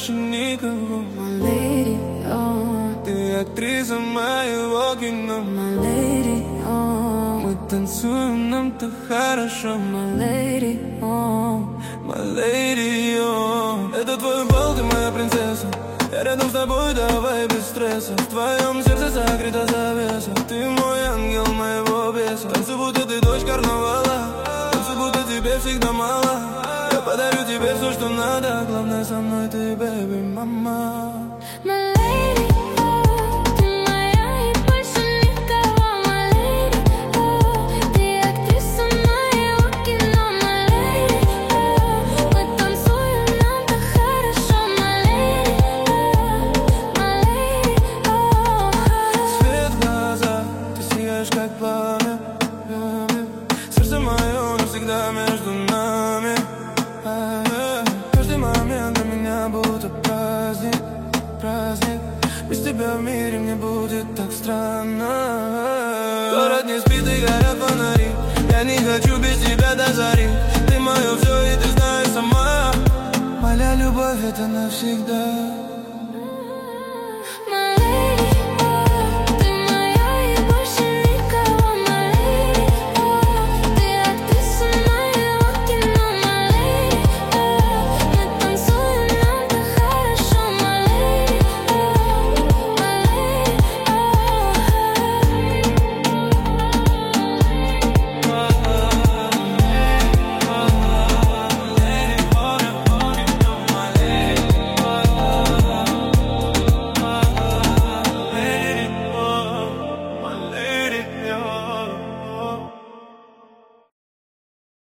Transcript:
больше никого. My lady, oh. Ты актриса моего кино. My lady, oh. Мы танцуем, нам так хорошо. My lady, oh. My lady, oh. Это твой бал, ты моя принцесса. Я рядом с тобой, давай без стресса. В твоем сердце закрыта завеса. Ты мой ангел моего беса. Танцуй, будто ты дочь карнавала. Танцуй, будто тебе всегда мало. Я подарю тебе все, что надо. Главное, со мной ты, baby, мама. My lady, oh. Ты моя и больше никого. My lady, oh. Ты актриса моего кино. My lady, oh. Мы танцуем, нам так хорошо. My lady, oh. My lady, oh. Свет в глазах, ты сияешь как пламя. Сердце мое навсегда между нами. Каждый момент для меня будто праздник, праздник. Без тебя в мире мне будет так странно. Город не спит и горят фонари. Я не хочу без тебя до зари. Ты мое все и ты знаешь сама. Моя любовь это навсегда.